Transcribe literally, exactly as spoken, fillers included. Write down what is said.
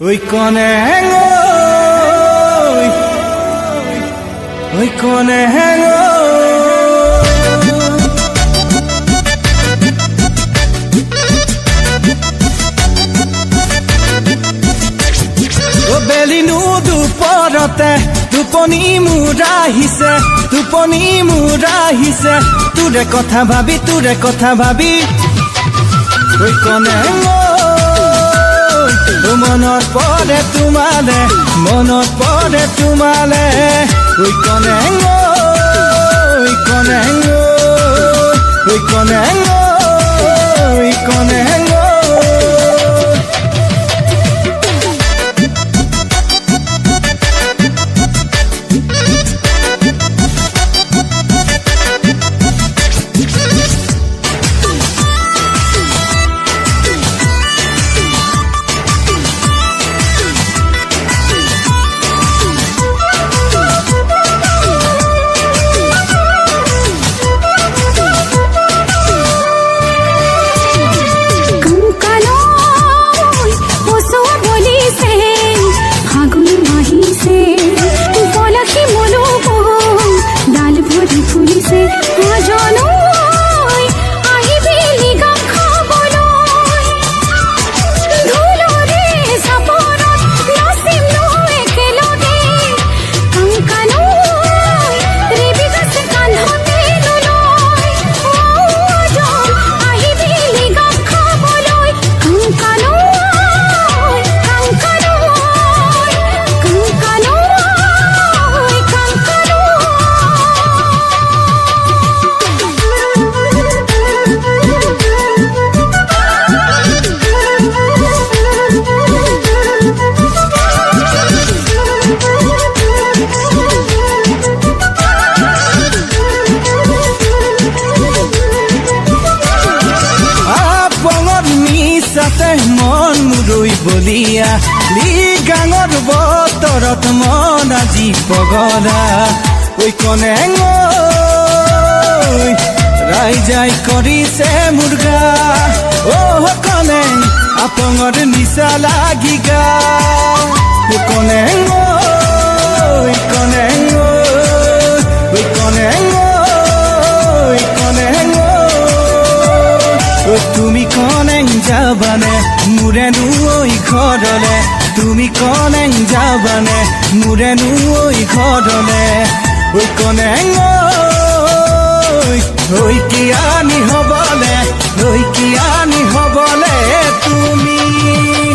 Oi koneng oi Oi koneng oi O belinu duporate tuponi murahise tuponi murahise tore kotha bhabi tore kotha bhabi Oi koneng মনত পৰে তোমালে মনত পৰে তোমালে ঐ কনেং ঐ কনেং ঐ কনেং ঐ কনেং মন মুৰুই বলিয়া লিগাঙৰ বতৰত মন আজি পগলা ঐ কনেং ৰাইজাই কৰিছে মুৰ্গা অ কনেং আপঙৰ নিচা লাগি গা কনেং কনেং কনেং কনেং তুমি কনেং যাবানে মুৰেনো ঐ ঘৰলে তুমি কনেং যাবানে মুৰেনো ঐ ঘৰলে ঐ কনেং ঐ কিয়ানি হবলে ঐ কিয়ানি হবলে তুমি